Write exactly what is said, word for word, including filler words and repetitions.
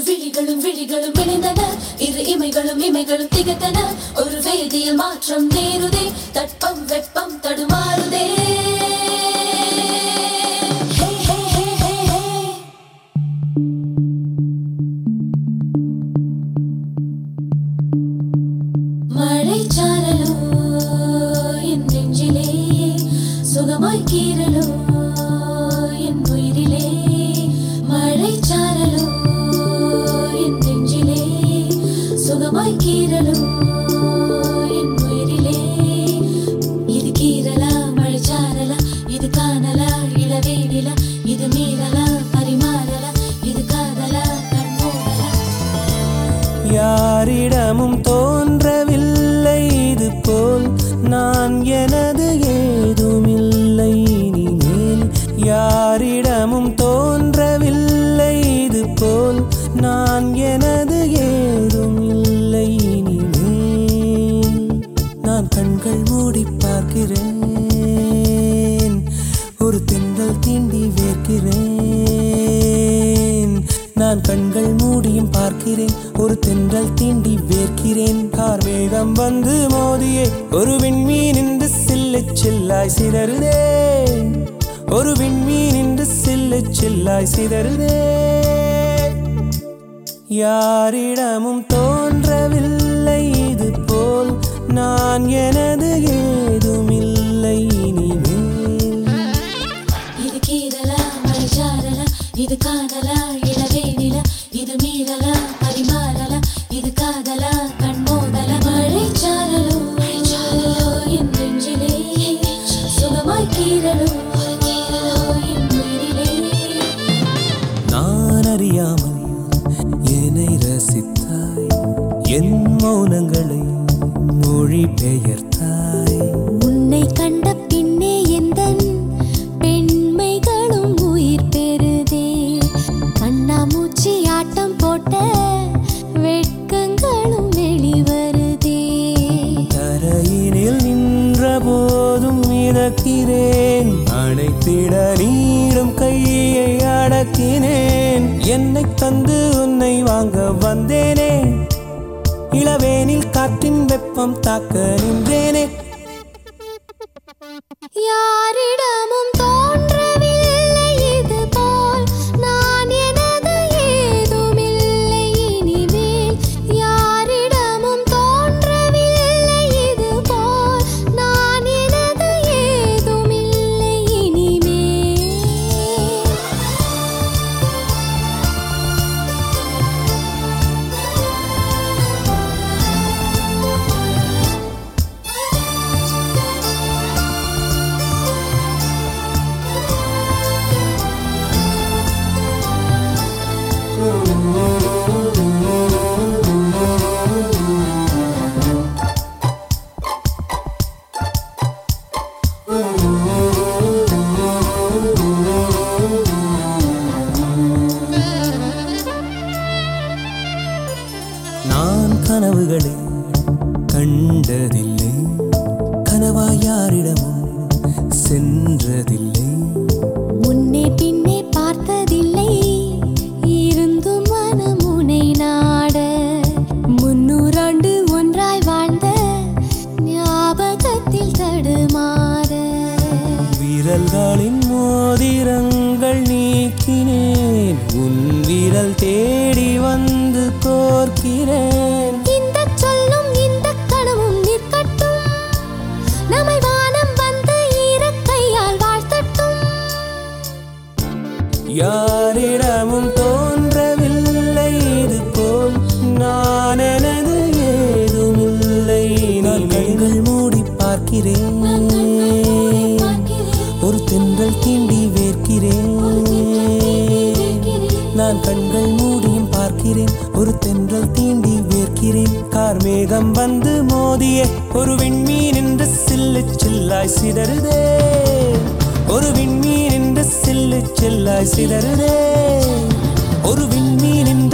விழிகளும் விழிகளும் இணைந்தன இரு இமைகளும் இமைகளும் திகட்டன ஒரு வேதியில் மாற்றம் நேருதே தட்பம் வெப்பம் தடுமாறுதே மழை சாரலோ என் நெஞ்சிலே சுகமாய் கீரலோ என் உயிரிலே மழை சாரலோ என் நெஞ்சிலே சுகமாய் கீரலோ என் உயிரிலே இது கீரலா மழை சாரலா இது காணலா இளவேனிலா இது மீறலா பரிமாறலா இது காதலா கண்மூடலா யாரிடமும் தோன்றவில்லை இது போல் நான் எனது ஏதுமில்லை இனிமேல் யாரிடமும் தோன்றவில்லை இது போல் நான் எனது ஏதுமில்லை இனிமேல் நான் கண்கள் மூடி பார்க்கிறேன் ஒரு தென்றல் தீண்டி வேர்க்கிறேன் நான் கண்கள் மூடியும் பார்க்கிறேன் ஒரு தென்றல் தீண்டி வேர்க்கிறேன் கார்மேகம் வந்து மோதியே ஒரு விண்மீன் என்று சில்லு சில்லாய் சிதறுதே ஒரு விண்மீன் என்று சில்லு சில்லாய் சிதறுதே யாரிடமும் தோன்றவில்லை இது போல் நான் எனது ஏதுமில்லை இனிமேல் இது கீரலா மழை சாரலா இது காதலா இளவேனிலா இது மீறலா பரிமாறலா இது காதலா கண்மோதலா மழை சாரலோ என் நெஞ்சிலே சுகமாய் கீரலோ என் உயிரிலே நான் அறியாமல் என்னை ரசித்தாய் என் மௌனங்களை மொழி பெயர்த்தாய் உன்னை கண்ட பின்னே எந்தன் பெண்மைகளும் உயிர் பெறுதே கண்ணாமூச்சி ஆட்டம் போட்ட வெட்கங்களும் வெளிவருதே தரையினில் நின்ற போதும் மிதக்கிறேன் அணைத்திட நீடும் கையை அடக்கினேன் என்னை தந்து உன்னை வாங்க வந்தேனே இளவேனில் காற்றின் வெப்பம் தாக்க நின்றேனே யாரிடமும் தோன்றவில்லை இது போல் நான் எனது ஏதுமில்லை இனிமேல் யாரிடமும் தோன்றவில்லை இது போல் நான் எனது ஏதுமில்லை இனிமேல் நான் கனவுகளை கண்டதில்லை கனவாய் யாரிடமும் சென்றதில்லை முன்னே பின்னே பார்த்ததில்லை இருந்தும் மனமுனை நாட முன்னூறாண்டு ஒன்றாய் வாழ்ந்த ஞாபகத்தில் தடுமாற விரல்களின் மோதிரங்கள் நீக்கினேன் உன் விரல் தேடி வந்து கோர்க்கிறேன் இந்த சொல்லும் இந்த கனவும் நிற்கட்டும் நம்மை வானம் வந்து ஈரக்கையால் வாழ்த்தட்டும் யாரிடமும் தோன்றவில்லை இது போல் நான் எனது ஏதுமில்லை நான் கைகள் மூடி பார்க்கிறேன் ஒரு தென்றல் தீண்டி வேர்க்கிறேன் நான் கண்கள் மூடியும் பார்க்கிறேன் ஒரு தென்றல் தீண்டி வேர்க்கிறேன் கார்மேகம் வந்து மோதிய ஒரு விண்மீன் என்று சில்லு சில்லாய் சிதறுதே ஒரு விண்மீன் என்று சில்லு சில்லாய் சிதறுதே ஒரு விண்மீன்